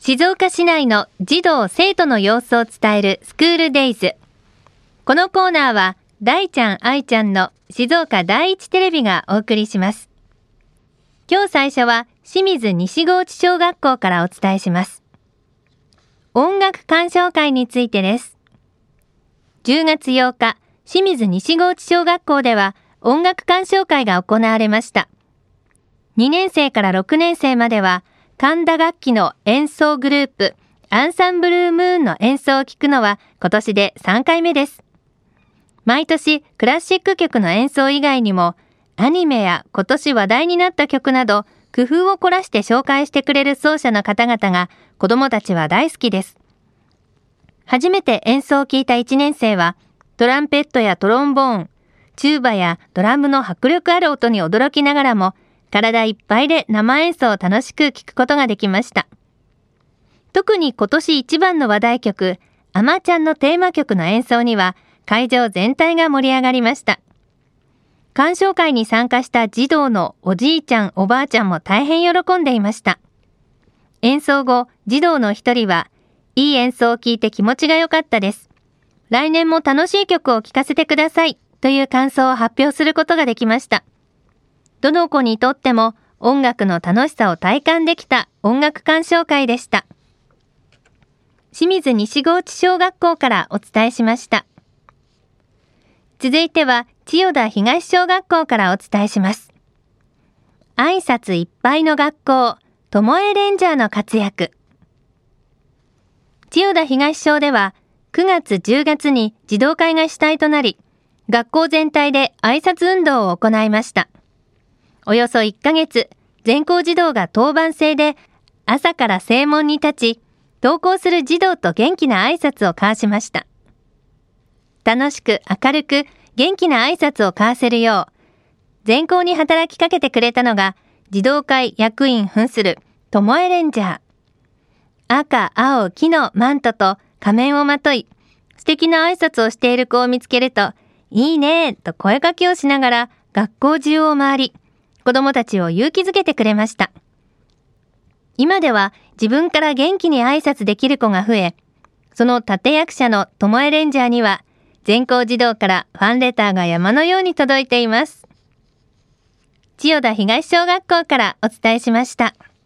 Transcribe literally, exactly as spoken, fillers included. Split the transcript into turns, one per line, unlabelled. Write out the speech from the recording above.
静岡市内の児童生徒の様子を伝えるスクールデイズ。このコーナーは大ちゃん愛ちゃんの静岡第一テレビがお送りします。今日最初は清水西河内小学校からお伝えします。音楽鑑賞会についてです。じゅうがつようか、清水西河内小学校では音楽鑑賞会が行われました。にねんせいからろくねんせいまでは神田楽器の演奏グループアンサンブルムーンの演奏を聴くのは今年でさんかいめです。毎年クラシック曲の演奏以外にもアニメや今年話題になった曲など工夫を凝らして紹介してくれる奏者の方々が子どもたちは大好きです。初めて演奏を聴いたいちねんせいはトランペットやトロンボーン、チューバやドラムの迫力ある音に驚きながらも体いっぱいで生演奏を楽しく聴くことができました。特に今年一番の話題曲、あまちゃんのテーマ曲の演奏には会場全体が盛り上がりました。鑑賞会に参加した児童のおじいちゃんおばあちゃんも大変喜んでいました。演奏後、児童の一人は、いい演奏を聴いて気持ちが良かったです。来年も楽しい曲を聴かせてくださいという感想を発表することができました。どの子にとっても音楽の楽しさを体感できた音楽鑑賞会でした。清水西河内小学校からお伝えしました。続いては千代田東小学校からお伝えします。挨拶いっぱいの学校、ともえレンジャーの活躍。千代田東小ではくがつじゅうがつに児童会が主体となり、学校全体で挨拶運動を行いました。およそいっかげつ、全校児童が当番制で朝から正門に立ち、登校する児童と元気な挨拶を交わしました。楽しく明るく元気な挨拶を交わせるよう、全校に働きかけてくれたのが児童会役員扮するともえレンジャー。赤、青、黄のマントと仮面をまとい、素敵な挨拶をしている子を見つけると、いいねと声かけをしながら学校中を回り、子どもたちを勇気づけてくれました。今では自分から元気に挨拶できる子が増え、その立役者のともえレンジャーには、全校児童からファンレターが山のように届いています。千代田東小学校からお伝えしました。